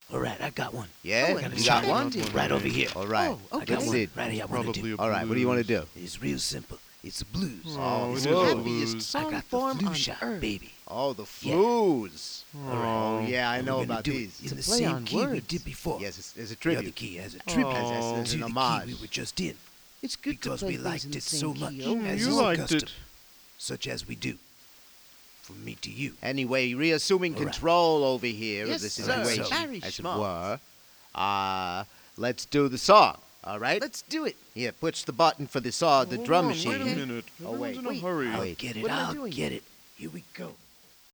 All right, I got one. Yeah? Oh, Gotta You try got it. one? Right over here. All right. Oh, I got okay. one Sid. right here. I want to Probably do. a All right, what do you want to blues. do? It's real simple. It's the blues. Oh, It's it the is the Happiest blues. I song got the form flu on shot, earth. baby. Oh, the Yeah. flus. Oh, Yeah, I And know we're gonna about do these. it in the play same on key we words. did before. Yes, it's a The other tribute. key as a tribute Oh. As to an the key homage. we were just in. It's good Because to play we things liked in the it same so key much. over As you is liked custom, it. such as we do. From me to you. Anyway, reassuming All right. control over here Yes, of the sir. situation, Very as it smart. were. Let's do the song, all right? Let's do it. Here, push the button for the saw, the Hold drum on, machine. Wait a minute. Oh, wait. Everyone's in a Wait. hurry. I'll Wait. get it. What am I I'll doing? get it. Here we go.